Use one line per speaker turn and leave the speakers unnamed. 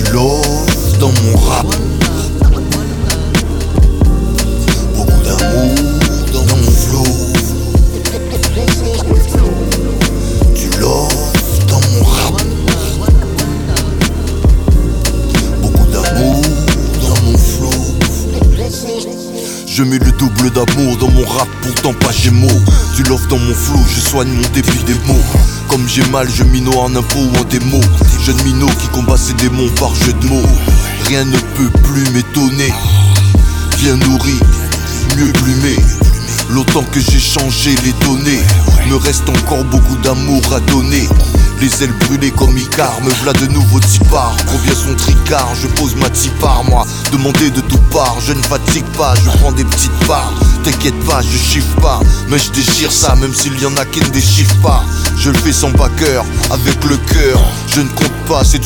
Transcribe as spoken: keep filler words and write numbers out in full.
love dans mon rap. Beaucoup d'amour dans mon flow. Du love dans mon rap. Beaucoup d'amour dans mon flow. Je mets le double d'amour dans mon rap, pourtant pas Gémeaux. Du love dans mon flow, je soigne mon débit des mots. Comme j'ai mal, je minot en info ou en démo. Jeune minot qui combat ses démons par jeu de mots. Rien ne peut plus m'étonner. Bien nourri, mieux plumé. L'autant que j'ai changé les données, me reste encore beaucoup d'amour à donner. Les ailes brûlées comme Icar, me v'là de nouveau tipar. Combien son tricard, je pose ma tipar. Moi, demander de tout part, je ne fatigue pas, je prends des petites parts. T'inquiète pas, je chiffre pas, mais je déchire ça, même s'il y en a qui ne déchiffrent pas. Je le fais sans backer, avec le cœur, je ne compte pas, c'est